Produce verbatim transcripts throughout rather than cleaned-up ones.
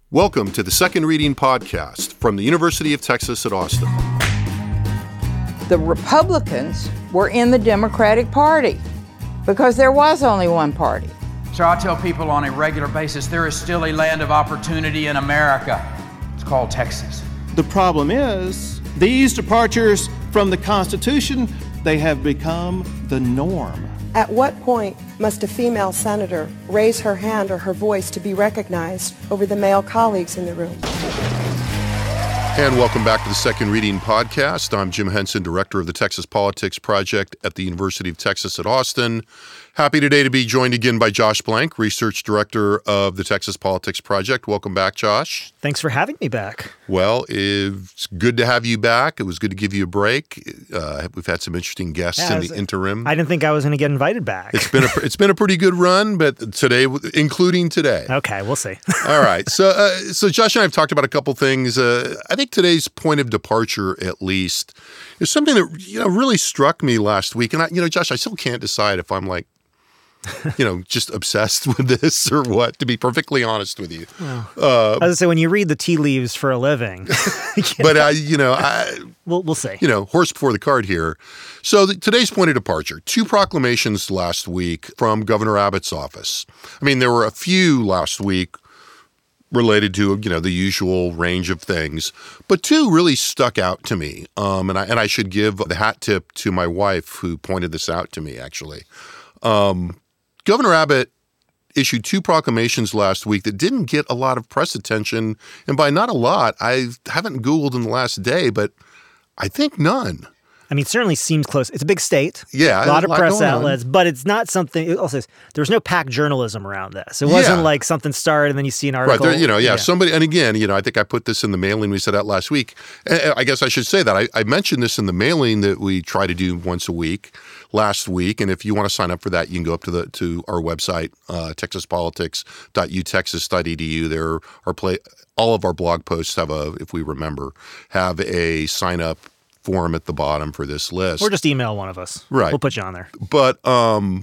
Welcome to the Second Reading Podcast from the University of Texas at Austin. The Republicans were in the Democratic Party because there was only one party. So I tell people on a regular basis, there is still a land of opportunity in America. It's called Texas. The problem is, these departures from the Constitution, they have become the norm. At what point must a female senator raise her hand or her voice to be recognized over the male colleagues in the room? And welcome back to the Second Reading Podcast. I'm Jim Henson, Director of the Texas Politics Project at the University of Texas at Austin. Happy today to be joined again by Josh Blank, Research Director of the Texas Politics Project. Welcome back, Josh. Thanks for having me back. Well, it's good to have you back. It was good to give you a break. Uh, we've had some interesting guests yeah, in the interim. I didn't think I was going to get invited back. It's been a it's been a pretty good run, but today, including today. Okay, we'll see. All right. So, uh, so Josh and I have talked about a couple things. Uh, I think today's point of departure, at least, is something that you know really struck me last week. And I, you know, Josh, I still can't decide if I'm like, you know, just obsessed with this or what, to be perfectly honest with you. Well, uh, I was going to say, when you read the tea leaves for a living. But, I, you know, I, we'll, we'll see. You know, horse before the cart here. So the, today's point of departure, two proclamations last week from Governor Abbott's office. I mean, there were a few last week related to, you know, the usual range of things, but two really stuck out to me. Um, and I and I should give the hat tip to my wife who pointed this out to me, actually. Um, Governor Abbott issued two proclamations last week that didn't get a lot of press attention. And by not a lot, I haven't Googled in the last day, but I think none. I mean, it certainly seems close. It's a big state. Yeah. A lot of lot press outlets, on. but it's not something, it also says there was no packed journalism around this. It wasn't yeah. like something started and then you see an article. Right. There, you know, yeah, yeah. Somebody, and again, you know, I think I put this in the mailing we set out last week. I guess I should say that. I, I mentioned this in the mailing that we try to do once a week last week. And if you want to sign up for that, you can go up to the to our website, uh, texas politics dot u texas dot e d u. There are play, all of our blog posts have a, if we remember, have a sign up form at the bottom for this list. Or just email one of us. Right. We'll put you on there. But um,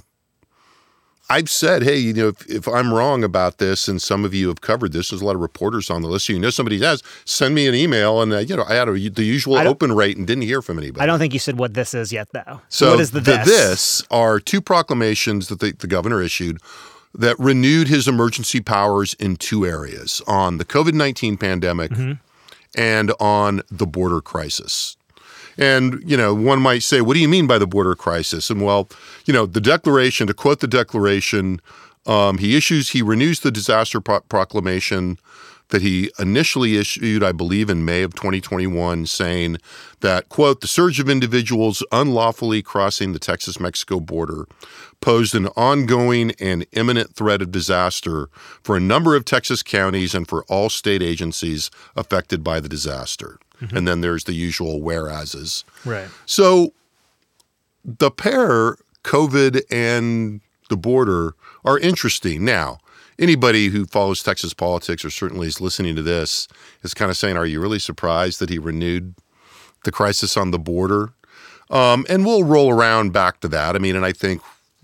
I've said, hey, you know, if, if I'm wrong about this and some of you have covered this, there's a lot of reporters on the list. So you know somebody has, send me an email. And, uh, you know, I had a, the usual open rate and didn't hear from anybody. I don't think you said what this is yet, though. So what is the this? The this are two proclamations that the, the governor issued that renewed his emergency powers in two areas, on the covid nineteen pandemic mm-hmm. and on the border crisis. And, you know, one might say, what do you mean by the border crisis? And, well, you know, the declaration, to quote the declaration, um, he issues, he renews the disaster pro- proclamation that he initially issued, I believe, in May of twenty twenty-one, saying that, quote, the surge of individuals unlawfully crossing the Texas-Mexico border posed an ongoing and imminent threat of disaster for a number of Texas counties and for all state agencies affected by the disaster. Mm-hmm. And then there's the usual whereases. Right. So the pair, COVID and the border, are interesting. Now, anybody who follows Texas politics or certainly is listening to this is kind of saying, are you really surprised that he renewed the crisis on the border? Um, and we'll roll around back to that. I mean, and I think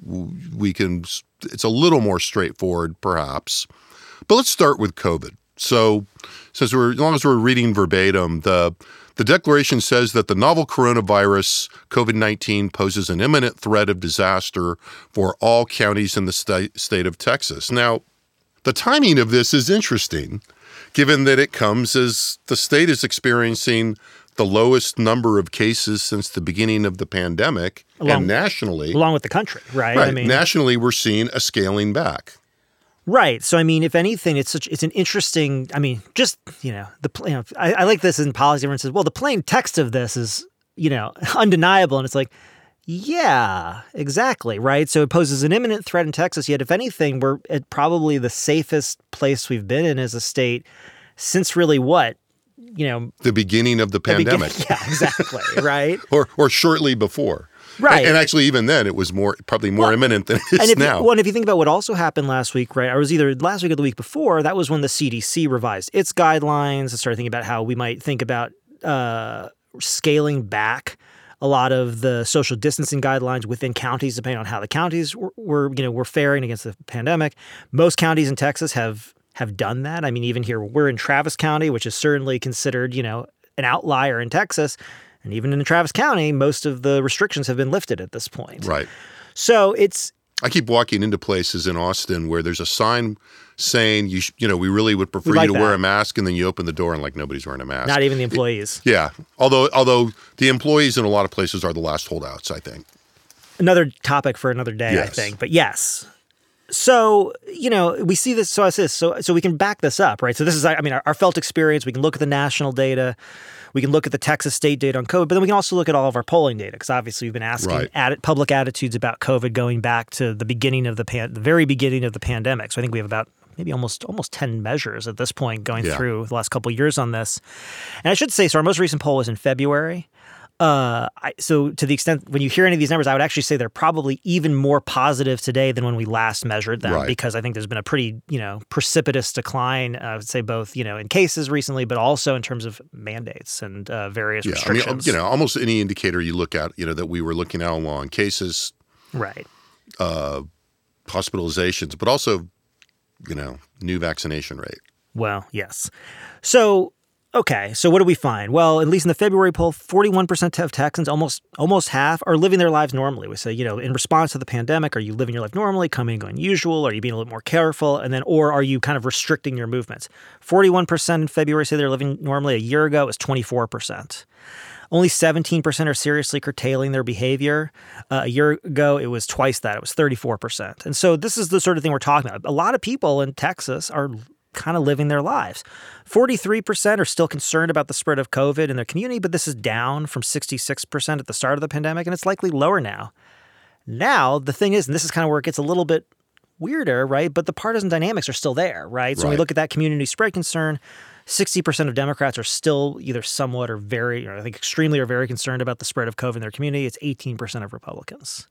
we can, it's a little more straightforward perhaps. But let's start with COVID. So since we're, as long as we're reading verbatim, the the declaration says that the novel coronavirus, covid nineteen, poses an imminent threat of disaster for all counties in the sta- state of Texas. Now, the timing of this is interesting, given that it comes as the state is experiencing the lowest number of cases since the beginning of the pandemic, along, and nationally. Along with the country, right? Right. I mean, nationally, we're seeing a scaling back. Right. So, I mean, if anything, it's such it's an interesting, I mean, just, you know, the you know, I, I like this in policy. Everyone says, well, the plain text of this is, you know, undeniable. And it's like, yeah, exactly. Right. So it poses an imminent threat in Texas. Yet, if anything, we're at probably the safest place we've been in as a state since really what? You know, the beginning of the pandemic. The begin- yeah, exactly. Right. or or shortly before. Right. And, and actually, even then, it was more probably more well, imminent than it is and if now. You, well, and if you think about what also happened last week, right, or it was either last week or the week before, that was when the C D C revised its guidelines and started thinking about how we might think about uh, scaling back a lot of the social distancing guidelines within counties, depending on how the counties were, were, you know, were faring against the pandemic. Most counties in Texas have have done that. I mean, even here, we're in Travis County, which is certainly considered, you know, an outlier in Texas. And even in Travis County, most of the restrictions have been lifted at this point. Right. So it's... I keep walking into places in Austin where there's a sign saying, you sh- you know, we really would prefer like you to that. wear a mask, and then you open the door and like nobody's wearing a mask. Not even the employees. Yeah. Although, although the employees in a lot of places are the last holdouts, I think. Another topic for another day, Yes. I think. But yes. So, you know, we see this, so I this, so so we can back this up, right? So this is, I mean, our, our felt experience. We can look at the national data. We can look at the Texas state data on COVID, but then we can also look at all of our polling data, because obviously we've been asking Right. atti- public attitudes about COVID going back to the beginning of the pan, the very beginning of the pandemic. So I think we have about maybe almost almost ten measures at this point going Yeah. through the last couple of years on this. And I should say, so our most recent poll was in February. Uh, I, so to the extent when you hear any of these numbers, I would actually say they're probably even more positive today than when we last measured them, Right. because I think there's been a pretty, you know, precipitous decline, uh, I would say both, you know, in cases recently, but also in terms of mandates and uh, various Yeah. I mean, restrictions. you know, almost any indicator you look at, you know, that we were looking at along cases, Right. uh, hospitalizations, but also, you know, new vaccination rate. Well, yes. So, okay. So what do we find? Well, at least in the February poll, forty-one percent of Texans, almost almost half, are living their lives normally. We say, you know, in response to the pandemic, are you living your life normally, coming and going usual? Are you being a little more careful? And then, or are you kind of restricting your movements? forty-one percent in February say they're living normally. A year ago, it was twenty-four percent. Only seventeen percent are seriously curtailing their behavior. Uh, a year ago, it was twice that. It was thirty-four percent. And so this is the sort of thing we're talking about. A lot of people in Texas are kind of living their lives. forty-three percent are still concerned about the spread of COVID in their community, but this is down from sixty-six percent at the start of the pandemic, and it's likely lower now. Now, the thing is, and this is kind of where it gets a little bit weirder, right? But the partisan dynamics are still there, right? So when we Right. look at that community spread concern, sixty percent of Democrats are still either somewhat or very, or I think extremely or very concerned about the spread of COVID in their community. It's eighteen percent of Republicans.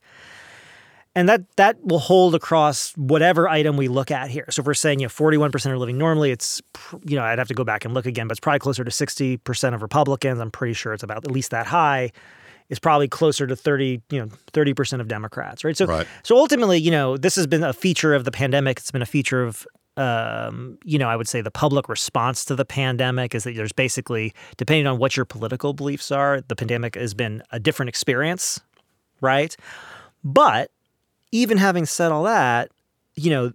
And that that will hold across whatever item we look at here. So if we're saying, you know, forty-one percent are living normally, it's, you know, I'd have to go back and look again, but it's probably closer to sixty percent of Republicans. I'm pretty sure it's about at least that high. It's probably closer to thirty, you know, thirty percent of Democrats, right? So, Right. so ultimately, you know, this has been a feature of the pandemic. It's been a feature of, um, you know, I would say the public response to the pandemic is that there's basically, depending on what your political beliefs are, the pandemic has been a different experience, right? But even having said all that, you know,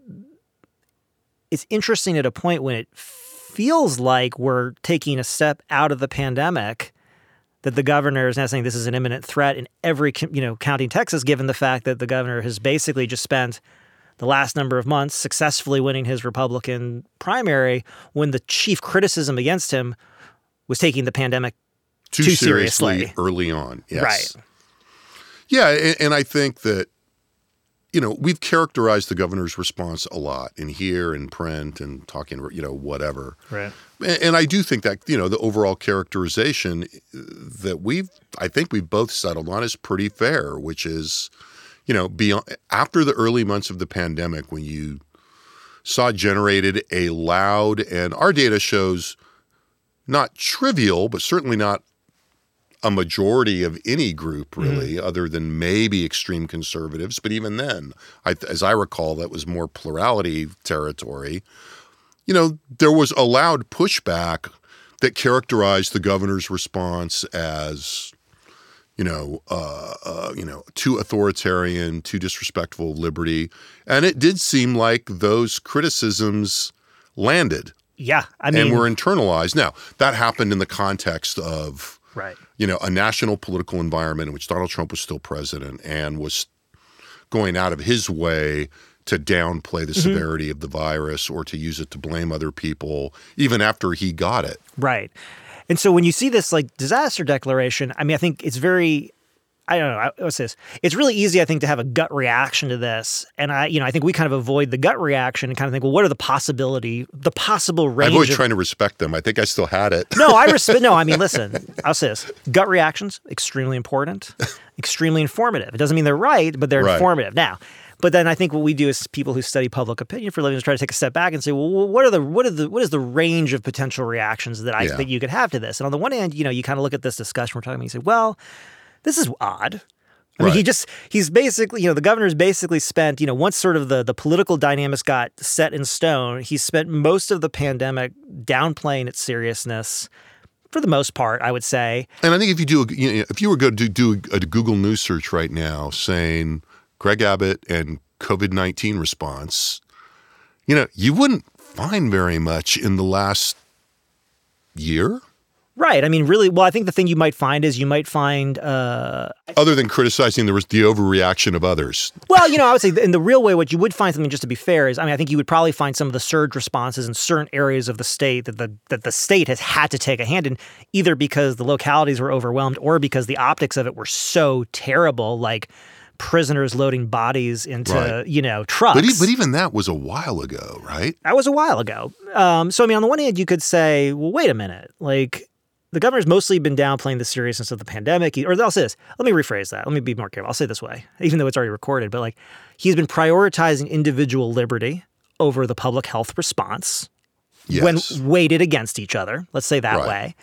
it's interesting at a point when it feels like we're taking a step out of the pandemic, that the governor is now saying this is an imminent threat in every, you know, county in Texas, given the fact that the governor has basically just spent the last number of months successfully winning his Republican primary, when the chief criticism against him was taking the pandemic Too, too seriously, seriously. early on. Yes. Right. Yeah, and, and I think that, you know, we've characterized the governor's response a lot in here, in print, and talking, you know, whatever. Right. And, and I do think that, you know, the overall characterization that we've, I think we've both settled on is pretty fair, which is, you know, beyond, after the early months of the pandemic, when you saw generated a loud, and our data shows not trivial, but certainly not a majority of any group, really, mm-hmm. other than maybe extreme conservatives. But even then, I, as I recall, that was more plurality territory. You know, there was a loud pushback that characterized the governor's response as, you know, uh, uh, you know, too authoritarian, too disrespectful of liberty. And it did seem like those criticisms landed. Yeah, I mean, and were internalized. Now, that happened in the context of, right. you know, a national political environment in which Donald Trump was still president and was going out of his way to downplay the mm-hmm. severity of the virus or to use it to blame other people, even after he got it. Right. And so when you see this like disaster declaration, I mean, I think it's very, I don't know, what's this? It's really easy, I think, to have a gut reaction to this. And I, you know, I think we kind of avoid the gut reaction and kind of think, well, what are the possibility, the possible range? I'm always of, trying to respect them. I think I still had it. No, I respect, no, I mean, listen, I'll say this. Gut reactions, extremely important, extremely informative. It doesn't mean they're right, but they're right. informative. Now, but then I think what we do as people who study public opinion for a living is try to take a step back and say, well, what are the what are the what is the range of potential reactions that I yeah. that you could have to this? And on the one hand, you know, you kind of look at this discussion we're talking about, and you say, well, this is odd. I mean, Right. he just, he's basically, you know, the governor's basically spent, you know, once sort of the, the political dynamics got set in stone, he spent most of the pandemic downplaying its seriousness for the most part, I would say. And I think if you do, a, you know, if you were going to do a Google News search right now saying Greg Abbott and COVID nineteen response, you know, you wouldn't find very much in the last year. Right. I mean, really, well, I think the thing you might find is you might find, uh, Other than criticizing the, the overreaction of others. well, you know, I would say in the real way, what you would find something, just to be fair, is, I mean, I think you would probably find some of the surge responses in certain areas of the state that the that the state has had to take a hand in, either because the localities were overwhelmed or because the optics of it were so terrible, like prisoners loading bodies into, Right. you know, trucks. But, e- but even that was a while ago, right? That was a while ago. Um, so, I mean, on the one hand, you could say, well, wait a minute, like, the governor's mostly been downplaying the seriousness of the pandemic. Or I'll say this. Let me rephrase that. Let me be more careful. I'll say it this way, even though it's already recorded. But like, he's been prioritizing individual liberty over the public health response Yes. when weighted against each other. Let's say that Right. way.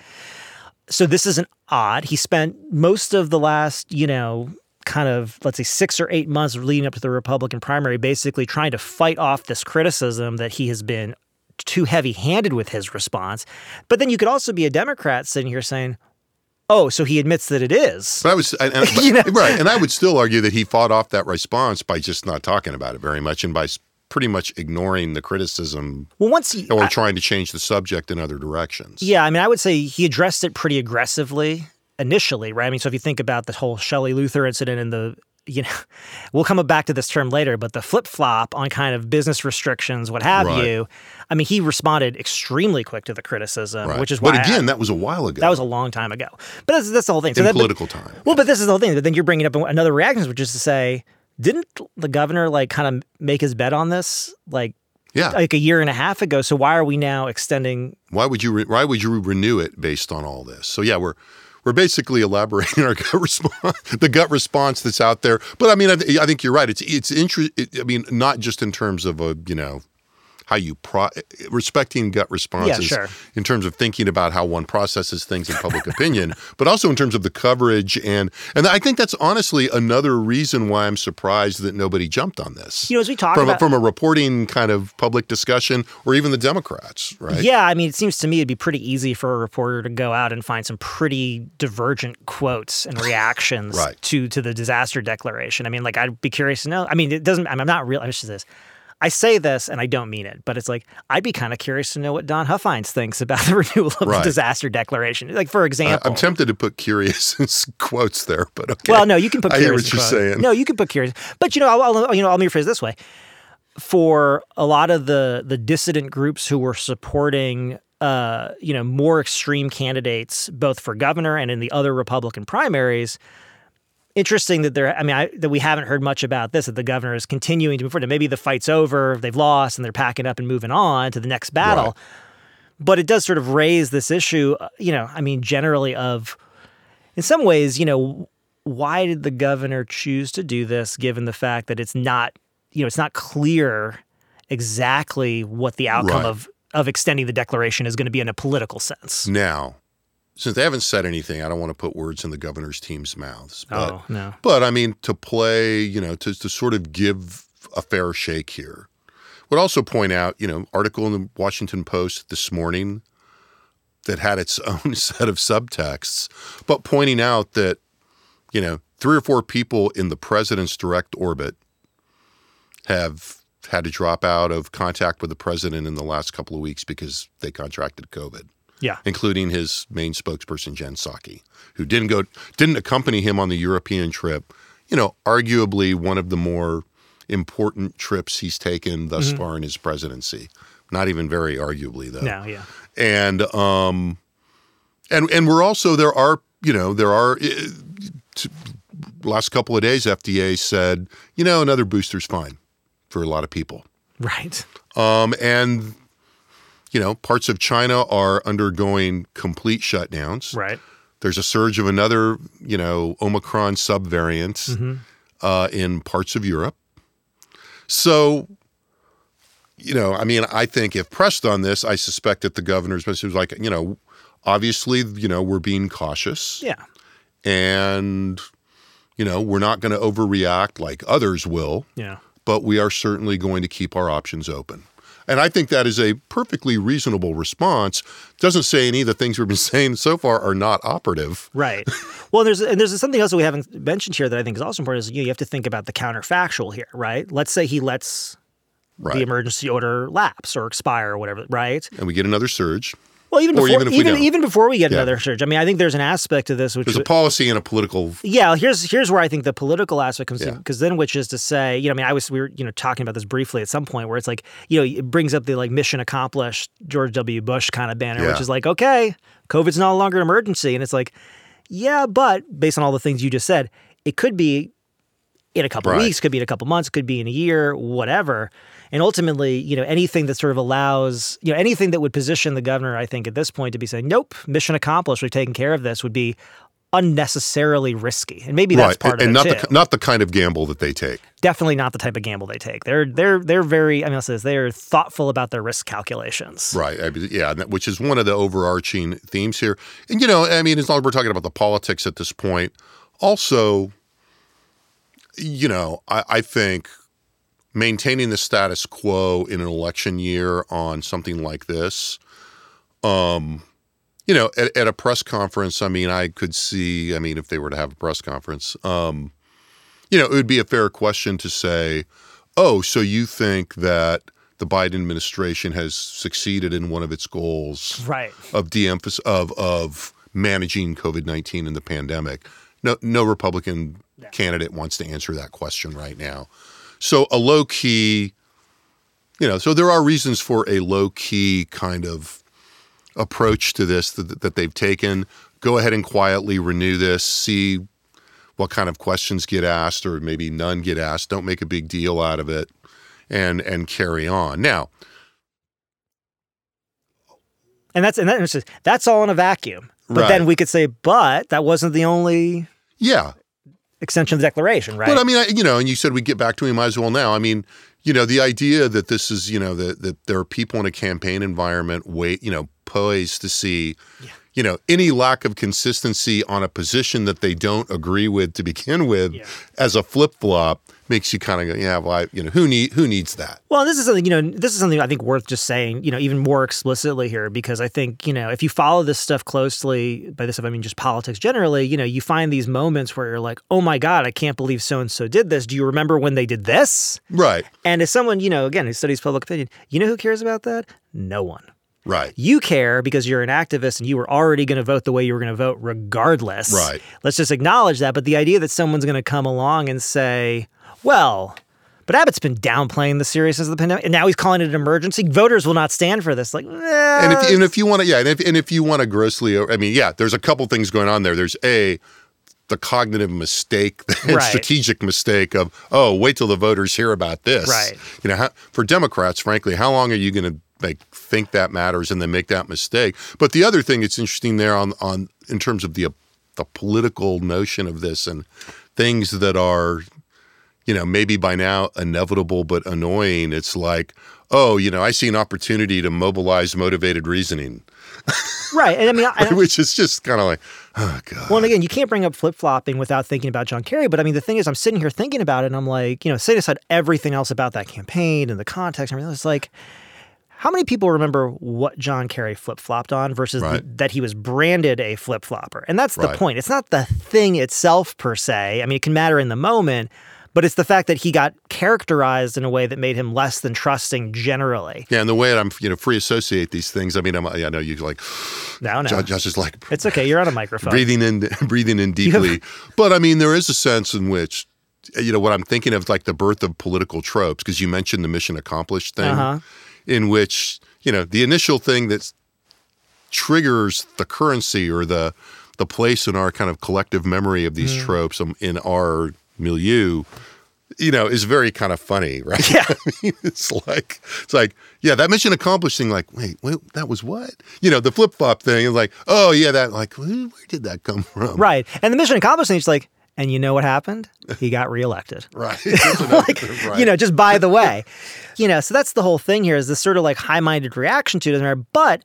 So this isn't odd. He spent most of the last, you know, kind of, let's say, six or eight months leading up to the Republican primary, basically trying to fight off this criticism that he has been too heavy-handed with his response. But then you could also be a Democrat sitting here saying, oh, so he admits that it is. But I was, and, and, but- You know? right, and I would still argue that he fought off that response by just not talking about it very much and by s- pretty much ignoring the criticism Well, once he, or I- trying to change the subject in other directions. yeah, I mean, I would say he addressed it pretty aggressively initially, right? I mean, so if you think about the whole Shelley Luther incident and the, you know, we'll come back to this term later, but the flip-flop on kind of business restrictions, what have Right. you, I mean, he responded extremely quick to the criticism, Right. which is why But again, I, that was a while ago. that was a long time ago. But that's, that's the whole thing. So in that, but- political time. Well, but this is the whole thing. But then you're bringing up another reaction, which is to say, didn't the governor like kind of make his bet on this like Yeah. like a year and a half ago? So why are we now extending? Why would you re- why would you renew it based on all this? So yeah, we're we're basically elaborating our gut response, the gut response that's out there. But I mean, I, th- I think you're right. It's it's interest. It, I mean, not just in terms of a you know how you pro- respecting gut responses sure. in terms of thinking about how one processes things in public opinion, but also in terms of the coverage and and I think that's honestly another reason why I'm surprised that nobody jumped on this. You know, as we talk from about a, from a reporting kind of public discussion, or even the Democrats, right? Yeah, I mean, it seems to me it'd be pretty easy for a reporter to go out and find some pretty divergent quotes and reactions Right. to to the disaster declaration. I mean, like, I'd be curious to know. I mean, it doesn't. I'm not real. I should say this. I say this and I don't mean it, but it's like I'd be kind of curious to know what Don Huffines thinks about the renewal of Right. the disaster declaration. Like, for I, example, I'm tempted to put curious in quotes there, but okay. well, no, you can put I curious. hear what in you're quotes. saying. No, you can put curious. But you know, I'll, I'll you know, I'll rephrase it this way. For a lot of the the dissident groups who were supporting, uh, you know, more extreme candidates, both for governor and in the other Republican primaries. Interesting that there. I mean, I, that we haven't heard much about this. That the governor is continuing to move forward. Maybe the fight's over, they've lost, and they're packing up and moving on to the next battle. Right. But it does sort of raise this issue. uh, You know, I mean, generally of, in some ways, you know, why did the governor choose to do this, given the fact that it's not, you know, it's not clear exactly what the outcome Right. of of extending the declaration is going to be in a political sense. Now, since they haven't said anything, I don't want to put words in the governor's team's mouths. But, Oh, no. But I mean, to play, you know, to, to sort of give a fair shake here. Would also point out, you know, article in the Washington Post this morning that had its own set of subtexts, but pointing out that, you know, three or four people in the president's direct orbit have had to drop out of contact with the president in the last couple of weeks because they contracted COVID. Yeah. Including his main spokesperson, Jen Psaki, who didn't go, didn't accompany him on the European trip. You know, arguably one of the more important trips he's taken thus Mm-hmm. far in his presidency. Not even very arguably, though. No, yeah. And um, and and we're also there are you know there are uh, t- last couple of days F D A said you know another booster's fine for a lot of people. Right. Um, and you know, parts of China are undergoing complete shutdowns. Right. There's a surge of another, you know, Omicron subvariant Mm-hmm. uh, in parts of Europe. So, you know, I mean, I think if pressed on this, I suspect that the governor's message was like, you know, obviously, you know, we're being cautious. Yeah. And, You know, we're not going to overreact like others will, Yeah. but we are certainly going to keep our options open. And I think that is a perfectly reasonable response. Doesn't say any of the things we've been saying so far are not operative. Right. Well, there's and there's something else that we haven't mentioned here that I think is also important is you, know, you have to think about the counterfactual here, right? Let's say he lets Right. the emergency order lapse or expire or whatever, right? And we get another surge. Well, even Or before even if we even, don't. even before we get Yeah. another surge, I mean, I think there's an aspect to this which There's a policy and a political. yeah, here's here's where I think the political aspect comes in Yeah. because then, which is to say, you know, I mean, I was we were you know talking about this briefly at some point where it's like, you know, it brings up the like mission accomplished George W. Bush kind of banner, Yeah. which is like, okay, COVID's no longer an emergency, and it's like, yeah, but based on all the things you just said, it could be in a couple Right. weeks, could be in a couple months, could be in a year, whatever. And ultimately, you know, anything that sort of allows, you know, anything that would position the governor, I think, at this point to be saying, nope, mission accomplished, we've taken care of this, would be unnecessarily risky. And maybe that's Right. part and of not it, too. the not the kind of gamble that they take. Definitely not the type of gamble they take. They're they're they're very, I mean, I'll say this, they're thoughtful about their risk calculations. Right. I mean, yeah, and that- which is one of the overarching themes here. And, you know, I mean, as long as we're talking about the politics at this point, also, you know, I, I think maintaining the status quo in an election year on something like this, um, you know, at, at a press conference, I mean, I could see, I mean, if they were to have a press conference, um, you know, it would be a fair question to say, oh, so you think that the Biden administration has succeeded in one of its goals Right. of de-emphasis of of managing COVID nineteen and the pandemic. No, no Republican candidate wants to answer that question right now. So a low key, you know, so there are reasons for a low key kind of approach to this that, that they've taken. Go ahead and quietly renew this, see what kind of questions get asked or maybe none get asked. Don't make a big deal out of it and and carry on. Now, And that's and that's, just, that's all in a vacuum. But Right. then we could say, but that wasn't the only yeah. extension of the declaration, right? But I mean, I, you know, and you said we get back to him, might as well now. I mean, you know, the idea that this is, you know, that, that there are people in a campaign environment wait, you know, poised to see, yeah. you know, any lack of consistency on a position that they don't agree with to begin with Yeah. as a flip-flop makes you kind of go, yeah, well, I, you know, who need who needs that? Well, this is something, you know, this is something I think worth just saying, you know, even more explicitly here, because I think, you know, if you follow this stuff closely, by this stuff I mean just politics generally, you know, you find these moments where you're like, oh my God, I can't believe so-and-so did this. Do you remember when they did this? Right, And as someone, you know, again, who studies public opinion, you know who cares about that? No one. right. You care because you're an activist and you were already going to vote the way you were going to vote regardless. Right. Let's just acknowledge that. But the idea that someone's going to come along and say, well, but Abbott's been downplaying the seriousness of the pandemic, and now he's calling it an emergency. Voters will not stand for this. Like, eh. And if, and if you want to, yeah, and if, and if you want to grossly, I mean, yeah, there's a couple things going on there. There's a, the cognitive mistake, and Right. strategic mistake of, oh, wait till the voters hear about this. Right. You know, how, for Democrats, frankly, how long are you going to like think that matters and then make that mistake? But the other thing that's interesting there on on in terms of the the political notion of this and things that are, you know, maybe by now inevitable but annoying. It's like, oh, you know, I see an opportunity to mobilize motivated reasoning. Right. And I mean, I, Which is just kind of like, oh, God. well, and again, you can't bring up flip-flopping without thinking about John Kerry. But I mean, the thing is, I'm sitting here thinking about it, and I'm like, you know, setting aside everything else about that campaign and the context and everything, it's like, how many people remember what John Kerry flip-flopped on versus Right. the, that he was branded a flip-flopper? And that's the Right. point. It's not the thing itself per se. I mean, it can matter in the moment, but it's the fact that he got characterized in a way that made him less than trusting generally. Yeah, and the way that I'm, you know, free associate these things. I mean, I'm, I know you like, No, no. Josh, Josh is like, It's okay. You're on a microphone. breathing in, breathing in deeply. But I mean, there is a sense in which, you know, what I'm thinking of, like the birth of political tropes, because you mentioned the mission accomplished thing, Uh-huh. in which, you know, the initial thing that triggers the currency or the the place in our kind of collective memory of these Mm. tropes um, in our milieu, you know, is very kind of funny, right? Yeah. I mean, it's like, it's like, yeah, that mission accomplished thing, like, wait, wait, that was what? You know, the flip-flop thing is like, oh, yeah, that, like, where, where did that come from? Right. And the mission accomplished thing is like, and you know what happened? He got reelected. Right. like, Right. you know, just by the way, you know, so that's the whole thing here is this sort of like high-minded reaction to it. But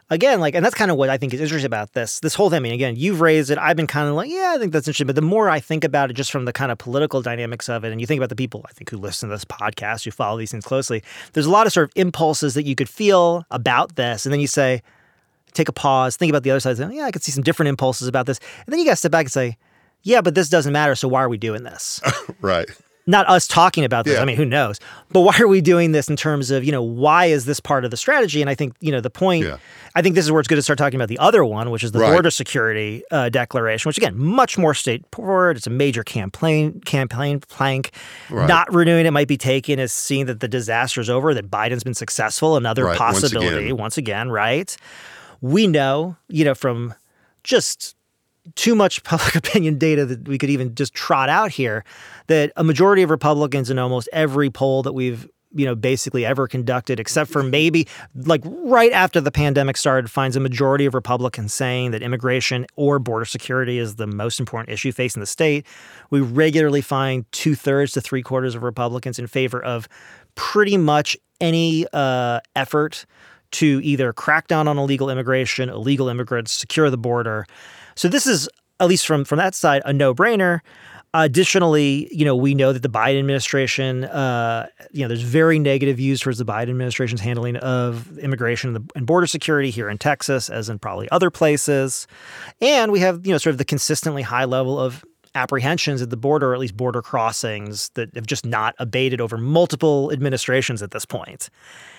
again, like, and that's kind of what I think is interesting about this, this whole thing. I mean, again, you've raised it. I've been kind of like, yeah, I think that's interesting. But the more I think about it just from the kind of political dynamics of it, and you think about the people, I think, who listen to this podcast, who follow these things closely, there's a lot of sort of impulses that you could feel about this. And then you say, take a pause, think about the other side. Say, yeah, I could see some different impulses about this. And then you got to step back and say, yeah, but this doesn't matter. So why are we doing this? Right. Not us talking about this. Yeah. I mean, who knows? But why are we doing this in terms of, you know, why is this part of the strategy? And I think, you know, the point, yeah. I think this is where it's good to start talking about the other one, which is the right. border security uh, declaration, which, again, much more straightforward. It's a major campaign campaign plank. Right. Not renewing it might be taken as seeing that the disaster is over, that Biden's been successful. Another right. possibility, once again. once again, right? We know, you know, from just too much public opinion data that we could even just trot out here, that a majority of Republicans in almost every poll that we've, you know, basically ever conducted, except for maybe like right after the pandemic started, finds a majority of Republicans saying that immigration or border security is the most important issue facing the state. We regularly find two thirds to three quarters of Republicans in favor of pretty much any uh, effort to either crack down on illegal immigration, illegal immigrants, secure the border. So this is, at least from, from that side, a no-brainer. Additionally, you know, we know that the Biden administration, uh, you know, there's very negative views towards the Biden administration's handling of immigration and, the, and border security here in Texas, as in probably other places. And we have, you know, sort of the consistently high level of apprehensions at the border, or at least border crossings, that have just not abated over multiple administrations at this point.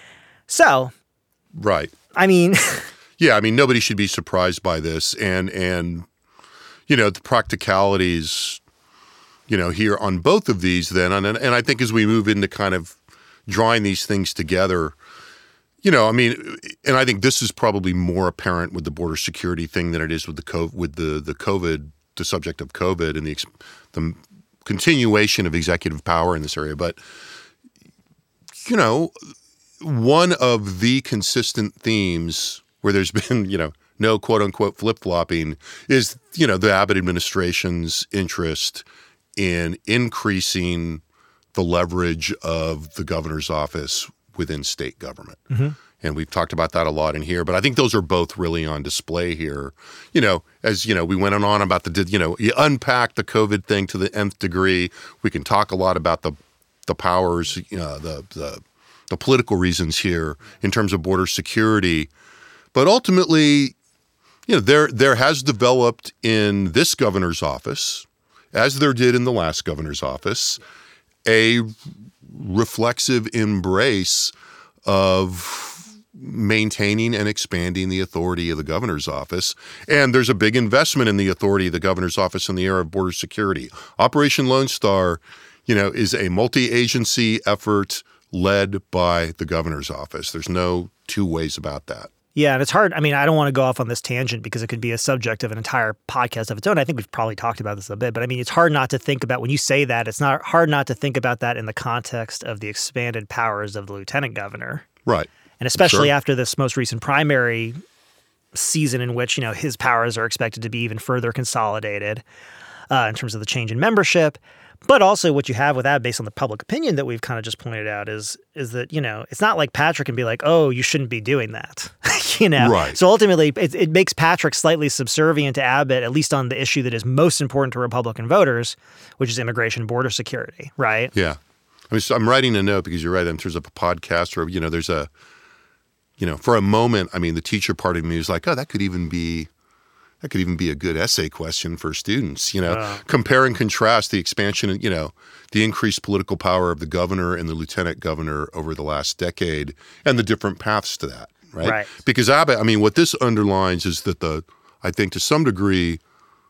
So, right. I mean... Yeah, I mean, nobody should be surprised by this. And, and you know, the practicalities, you know, here on both of these then, and, and I think as we move into kind of drawing these things together, you know, I mean, and I think this is probably more apparent with the border security thing than it is with the COVID, with the, the COVID, the subject of COVID and the, the continuation of executive power in this area. But, you know, one of the consistent themes where there's been, you know, no quote unquote flip-flopping is, you know, the Abbott administration's interest in increasing the leverage of the governor's office within state government. Mm-hmm. And we've talked about that a lot in here, but I think those are both really on display here. You know, as, you know, we went on about the, you know, you unpack the COVID thing to the nth degree. We can talk a lot about the, the powers, you know, the, the, the political reasons here in terms of border security. But ultimately, you know, there there has developed in this governor's office, as there did in the last governor's office, a reflexive embrace of maintaining and expanding the authority of the governor's office. And there's a big investment in the authority of the governor's office in the area of border security. Operation Lone Star, you know, is a multi-agency effort led by the governor's office. There's no two ways about that. Yeah, and it's hard. I mean, I don't want to go off on this tangent because it could be a subject of an entire podcast of its own. I think we've probably talked about this a bit, but I mean, it's hard not to think about, when you say that, it's not hard not to think about that in the context of the expanded powers of the lieutenant governor. Right. And especially sure. after this most recent primary season in which, you know, his powers are expected to be even further consolidated uh, in terms of the change in membership. But also what you have with that, based on the public opinion that we've kind of just pointed out, is is that, you know, it's not like Patrick can be like, oh, you shouldn't be doing that, you know? Right. So ultimately, it, it makes Patrick slightly subservient to Abbott, at least on the issue that is most important to Republican voters, which is immigration and border security, right? Yeah. I mean, so I'm writing a note because you're right. In terms of a podcast or, you know, there's a, you know, for a moment, I mean, the teacher part of me was like, oh, that could even be, That could even be a good essay question for students, you know, uh, compare and contrast the expansion, you know, the increased political power of the governor and the lieutenant governor over the last decade and the different paths to that, right? Right. Because Abbott, I mean, what this underlines is that the, I think to some degree,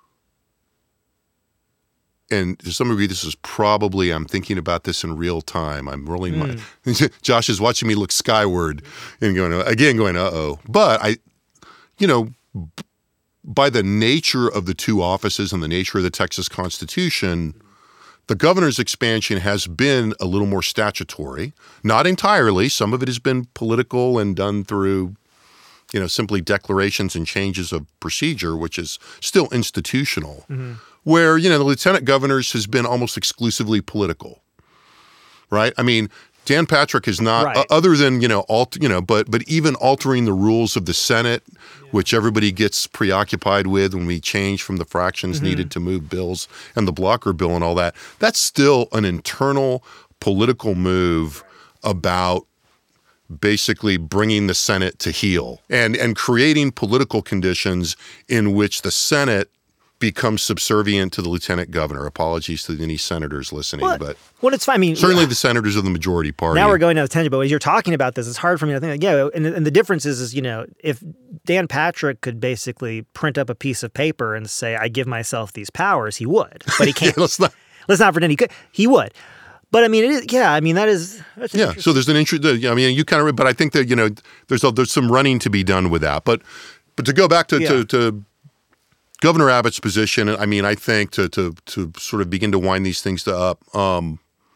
and to some degree, this is probably, I'm thinking about this in real time. I'm rolling mm. my, Josh is watching me look skyward and going, again, going, uh-oh. But I, you know, by the nature of the two offices and the nature of the Texas Constitution, the governor's expansion has been a little more statutory. Not entirely. Some of it has been political and done through, you know, simply declarations and changes of procedure, which is still institutional. Mm-hmm. Where, you know, the lieutenant governor's has been almost exclusively political, right? I mean, Dan Patrick is not, Right. uh, other than, you know, alt, you know, but but even altering the rules of the Senate, which everybody gets preoccupied with when we change from the fractions Mm-hmm. needed to move bills and the blocker bill and all that. That's still an internal political move about basically bringing the Senate to heel and and creating political conditions in which the Senate becomes subservient to the lieutenant governor. Apologies to any senators listening, Well, but well, it's fine. I mean, certainly the senators of the majority party. now we're going down the tangent, but as you're talking about this, it's hard for me to think, like, yeah, and, and the difference is, is, you know, if Dan Patrick could basically print up a piece of paper and say, I give myself these powers, he would, but he can't. Yeah, let's not. Let's not pretend he could. He would. But I mean, it is, yeah, I mean, that is, that's Yeah, so there's an interest. I mean, you kind of, but I think that, you know, there's a, there's some running to be done with that. But but to go back to, Yeah. to, to Governor Abbott's position, I mean, I think to to to sort of begin to wind these things up, um,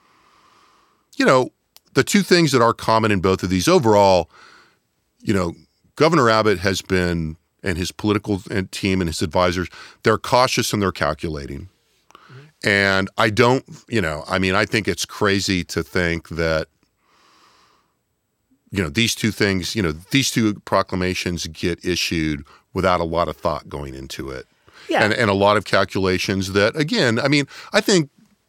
you know, the two things that are common in both of these overall, you know, Governor Abbott has been, and his political team and his advisors, they're cautious and they're calculating. Mm-hmm. And I don't, you know, I mean, I think it's crazy to think that, you know, these two things, you know, these two proclamations get issued without a lot of thought going into it. Yeah. And, and a lot of calculations that, again, I mean, I think,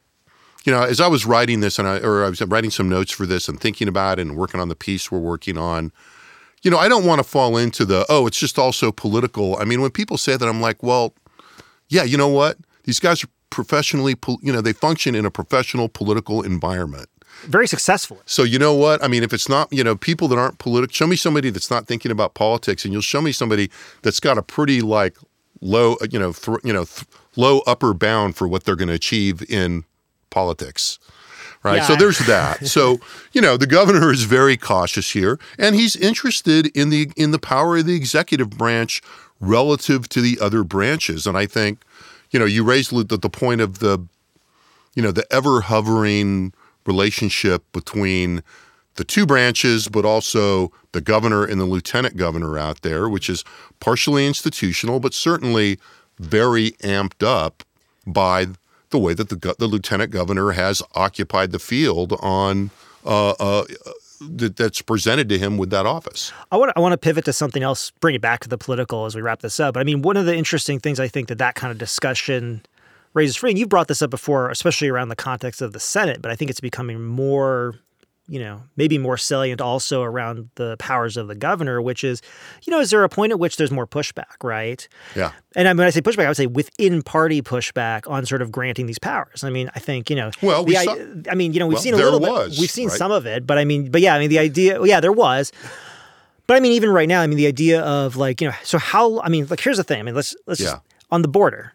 you know, as I was writing this and I, or I was writing some notes for this and thinking about it and working on the piece we're working on, you know, I don't want to fall into the, oh, it's just also political. I mean, when people say that, I'm like, well, yeah, you know what? These guys are professionally, you know, they function in a professional political environment. very successful. So you know what? I mean, if it's not, you know, people that aren't political, show me somebody that's not thinking about politics, and you'll show me somebody that's got a pretty like low, you know, th- you know, th- low upper bound for what they're going to achieve in politics. Right. Yeah. So there's that. So, you know, the governor is very cautious here, and he's interested in the in the power of the executive branch relative to the other branches. And I think, you know, you raised the, the point of the, you know, the ever hovering relationship between the two branches, but also the governor and the lieutenant governor out there, which is partially institutional, but certainly very amped up by the way that the the lieutenant governor has occupied the field on uh, uh, that, that's presented to him with that office. I want to, I want to pivot to something else, bring it back to the political as we wrap this up. But I mean, one of the interesting things I think that that kind of discussion raises for me, and you've brought this up before, especially around the context of the Senate, but I think it's becoming more, you know, maybe more salient also around the powers of the governor, which is, you know, is there a point at which there's more pushback, right? Yeah. And when I say pushback, I would say within party pushback on sort of granting these powers. I mean, I think, you know, Well, we the, saw- I mean, you know, we've well, seen a there little was, bit, we've seen right? some of it, but I mean, but yeah, I mean, the idea, yeah, there was. But I mean, even right now, I mean, the idea of like, you know, so how, I mean, like, here's the thing. I mean, let's, let's Yeah. just, on the border,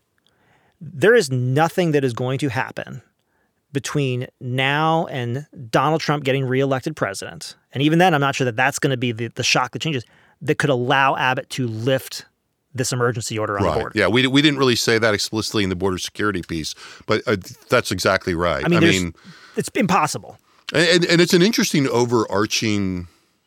there is nothing that is going to happen between now and Donald Trump getting reelected president. And even then, I'm not sure that that's going to be the, the shock that changes that could allow Abbott to lift this emergency order on Right. the border. Yeah, we we didn't really say that explicitly in the border security piece, but uh, that's exactly right. I mean, I there's- mean it's impossible. and, and it's an interesting overarching,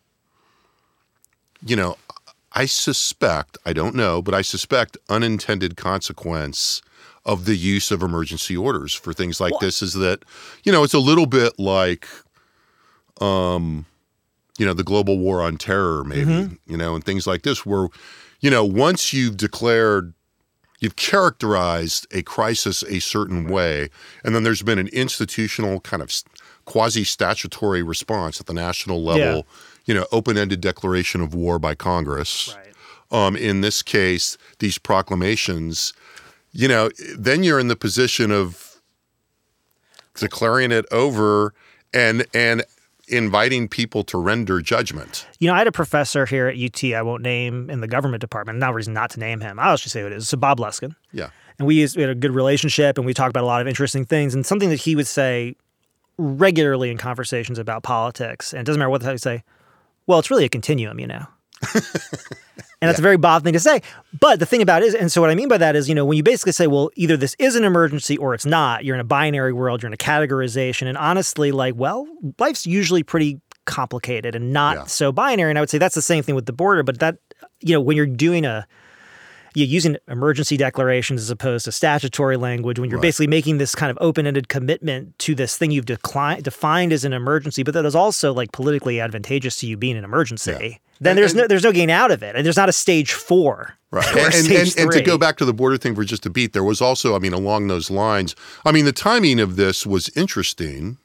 you know, I suspect, I don't know, but I suspect unintended consequence of the use of emergency orders for things like Well- this is that, you know, it's a little bit like, um, you know, the global war on terror, maybe, Mm-hmm. you know, and things like this, where, you know, once you've declared, you've characterized a crisis a certain way, and then there's been an institutional kind of quasi-statutory response at the national level, Yeah. you know, open-ended declaration of war by Congress. Right. Um, in this case, these proclamations, you know, then you're in the position of declaring it over and and inviting people to render judgment. You know, I had a professor here at U T, I won't name, in the government department, no reason not to name him. I'll just say who it is. So Bob Luskin. Yeah. And we, used, we had a good relationship, and we talked about a lot of interesting things. And something that he would say regularly in conversations about politics, and it doesn't matter what the hell you say, well, it's really a continuum, you know. And that's a very Bob thing to say. But the thing about it is, and so what I mean by that is, you know, when you basically say, well, either this is an emergency or it's not, you're in a binary world, you're in a categorization. And honestly, like, well, life's usually pretty complicated and not Yeah. so binary. And I would say that's the same thing with the border. But that, you know, when you're doing a, you're using emergency declarations as opposed to statutory language when you're Right. basically making this kind of open-ended commitment to this thing you've declined, defined as an emergency, but that is also like politically advantageous to you being an emergency. Yeah. Then And- there's and- no there's no gain out of it. And there's not a stage four. Right. Or And, and, stage and, and to three. go back to the border thing for just a beat, there was also, I mean, along those lines, I mean, the timing of this was interesting.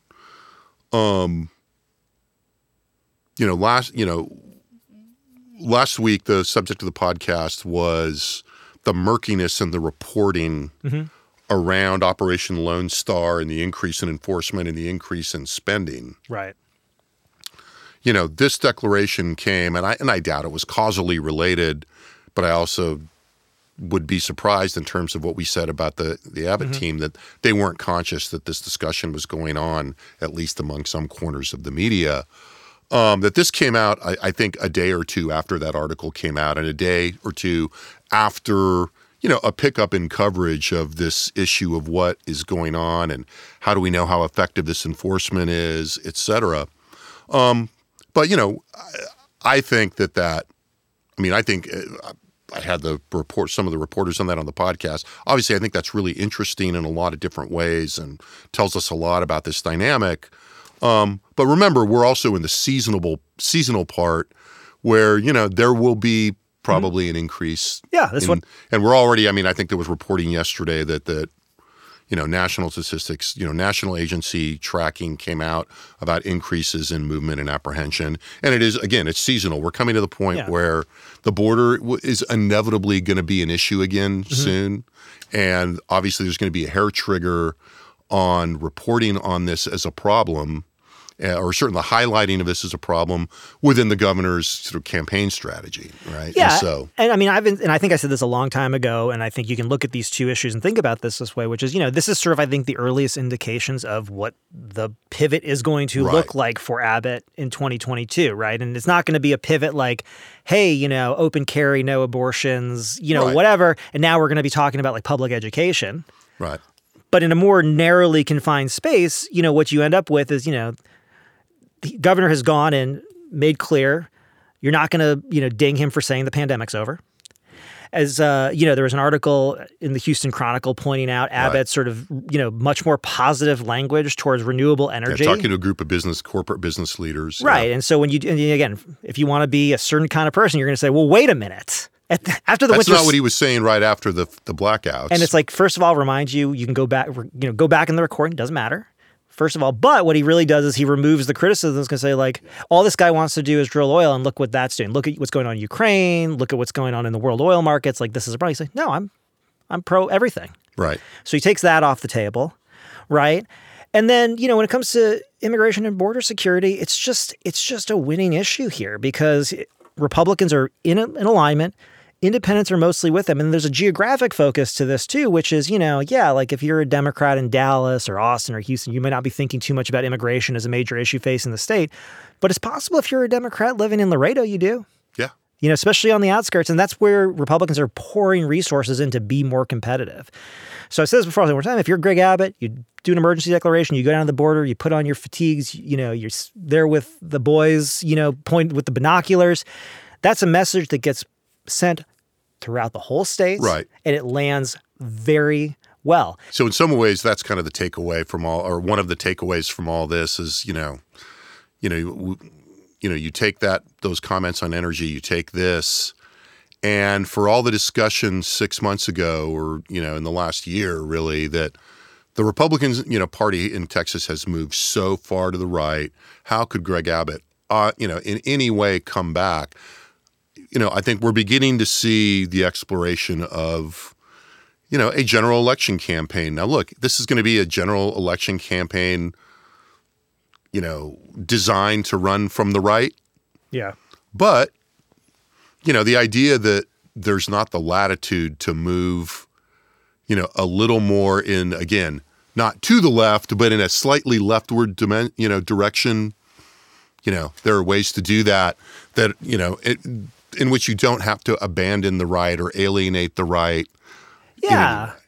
Um, you know, last, you know, last week, the subject of the podcast was the murkiness and the reporting Mm-hmm. around Operation Lone Star and the increase in enforcement and the increase in spending. Right. You know, this declaration came, and I and I doubt it was causally related, but I also would be surprised in terms of what we said about the, the Abbott Mm-hmm. team, that they weren't conscious that this discussion was going on, at least among some corners of the media. Um, that this came out, I, I think, a day or two after that article came out, and a day or two after, you know, a pickup in coverage of this issue of what is going on and how do we know how effective this enforcement is, et cetera. Um, but, you know, I, I think that that, I mean, I think uh, I had the report, some of the reporters on that on the podcast. Obviously, I think that's really interesting in a lot of different ways and tells us a lot about this dynamic. Um, but remember, we're also in the seasonal seasonal part where, you know, there will be probably mm-hmm. an increase. Yeah, that's in, what. And we're already, I mean, I think there was reporting yesterday that, that, you know, national statistics, you know, national agency tracking came out about increases in movement and apprehension. And it is, again, it's seasonal. We're coming to the point Yeah. where the border w- is inevitably going to be an issue again Mm-hmm. soon. And obviously there's going to be a hair trigger on reporting on this as a problem, uh, or certainly the highlighting of this as a problem within the governor's sort of campaign strategy, right? Yeah, And so, and I mean, I've been, and I think I said this a long time ago, and I think you can look at these two issues and think about this this way, which is, you know, this is sort of, I think, the earliest indications of what the pivot is going to Right. look like for Abbott in twenty twenty-two, right? And it's not going to be a pivot like, hey, you know, open carry, no abortions, you know, Right. whatever, and now we're going to be talking about like public education. right. But in a more narrowly confined space, you know, what you end up with is, you know, the governor has gone and made clear you're not going to, you know, ding him for saying the pandemic's over. As, uh, you know, there was an article in the Houston Chronicle pointing out Abbott's sort of, you know, much more positive language towards renewable energy. Yeah, talking to a group of business, corporate business leaders. Right. Yeah. And so when you, and again, if you want to be a certain kind of person, you're going to say, well, wait a minute. At the, after the That's winter, not what he was saying right after the the blackouts. and it's like, first of all, remind you, you can go back, you know, go back in the recording. Doesn't matter. First of all, but what he really does is he removes the criticism. He's going to say, like, all this guy wants to do is drill oil, and look what that's doing. Look at what's going on in Ukraine. Look at what's going on in the world oil markets. Like, this is a problem. He's like, no, I'm, I'm pro everything. right. So he takes that off the table, right? And then, you know, when it comes to immigration and border security, it's just, it's just a winning issue here because Republicans are in, a, in alignment. Independents are mostly with them. And there's a geographic focus to this too, which is, you know, yeah, like if you're a Democrat in Dallas or Austin or Houston, you might not be thinking too much about immigration as a major issue facing the state. But it's possible if you're a Democrat living in Laredo, you do. Yeah. You know, especially on the outskirts. And that's where Republicans are pouring resources in to be more competitive. So I said this before all the time, if you're Greg Abbott, you do an emergency declaration, you go down to the border, you put on your fatigues, you know, you're there with the boys, you know, point with the binoculars. That's a message that gets sent throughout the whole state. Right. And it lands very well. So in some ways, that's kind of the takeaway from all, or one of the takeaways from all this is, you know, you know, you, you know, you take that, those comments on energy, you take this, and for all the discussion six months ago, or, you know, in the last year, really, that the Republicans, you know, party in Texas has moved so far to the right. How could Greg Abbott, uh, you know, in any way come back? You know, I think we're beginning to see the exploration of, you know, a general election campaign. Now, look, this is going to be a general election campaign, you know, designed to run from the right. Yeah. But, you know, the idea that there's not the latitude to move, you know, a little more in, again, not to the left, but in a slightly leftward, dimen- you know, direction. You know, there are ways to do that, that, you know, it, in which you don't have to abandon the right or alienate the right. Yeah. know,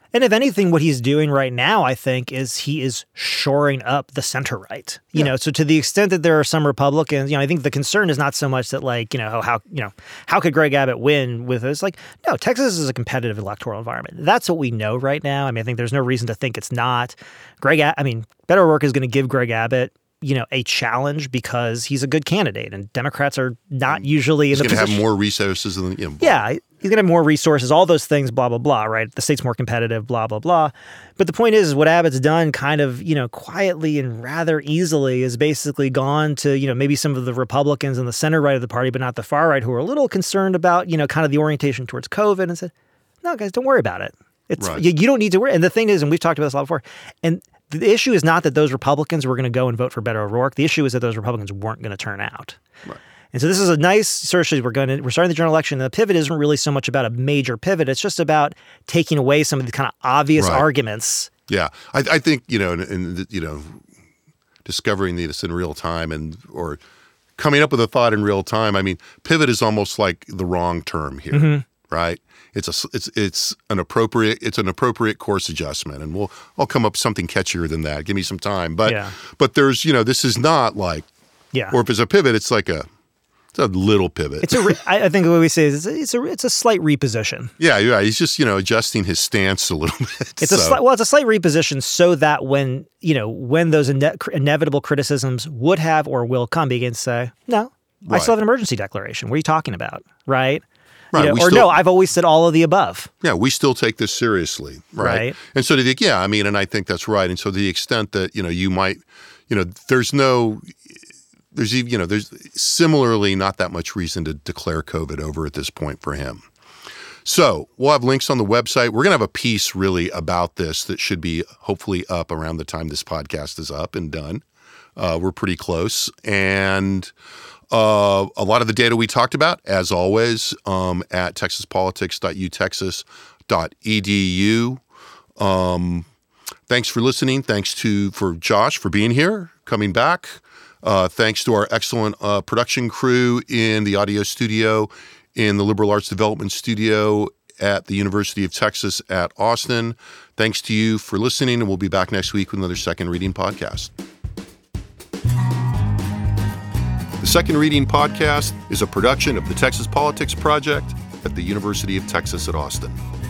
And if anything, what he's doing right now, I think, is he is shoring up the center right. You yeah. know, so to the extent that there are some Republicans, you know, I think the concern is not so much that, like, you know, how, you know, how could Greg Abbott win with this? Like, no, Texas is a competitive electoral environment. That's what we know right now. I mean, I think there's no reason to think it's not. Greg, I mean, Beto O'Rourke is going to give Greg Abbott, you know, a challenge because he's a good candidate, and Democrats are not usually in he's the position. He's going to have more resources than, you know, yeah. He's going to have more resources, all those things, blah, blah, blah, right? The state's more competitive, blah, blah, blah. But the point is, is what Abbott's done kind of, you know, quietly and rather easily is basically gone to, you know, maybe some of the Republicans in the center right of the party, but not the far right, who are a little concerned about, you know, kind of the orientation towards COVID, and said, no, guys, don't worry about it. It's right. you, you don't need to worry. And the thing is, and we've talked about this a lot before, and the issue is not that those Republicans were going to go and vote for Beto O'Rourke. The issue is that those Republicans weren't going to turn out. Right. And so this is a nice, certainly we're going to, we're starting the general election. And the pivot isn't really so much about a major pivot. It's just about taking away some of the kind of obvious right. arguments. Yeah. I, I think, you know, and, you know, discovering this in real time and, or coming up with a thought in real time. I mean, pivot is almost like the wrong term here, mm-hmm. right? It's a, it's, it's an appropriate, it's an appropriate course adjustment. And we'll, I'll come up with something catchier than that. Give me some time. But, yeah. but there's, you know, this is not like, yeah. or if it's a pivot, it's like a, It's a little pivot. It's a. Re- I think what we say is it's a. It's a slight reposition. Yeah, yeah. He's just, you know, adjusting his stance a little bit. It's so. a slight. Well, it's a slight reposition so that when you know when those ine- inevitable criticisms would have or will come, begin to say, no, right. I still have an emergency declaration. What are you talking about? Right. Right. You know, or still, no, I've always said all of the above. Yeah, we still take this seriously. Right. right. And so to the yeah, I mean, and I think that's right. And so to the extent that you know you might, you know, there's no. There's you know there's similarly not that much reason to declare COVID over at this point for him. So we'll have links on the website. We're going to have a piece really about this that should be hopefully up around the time this podcast is up and done. Uh, we're pretty close. And uh, a lot of the data we talked about, as always, um, at texas politics dot u texas dot e d u. Um, thanks for listening. Thanks to for Josh for being here, coming back. Uh, thanks to our excellent uh, production crew in the audio studio, in the Liberal Arts Development Studio at the University of Texas at Austin. Thanks to you for listening, and we'll be back next week with another Second Reading podcast. The Second Reading podcast is a production of the Texas Politics Project at the University of Texas at Austin.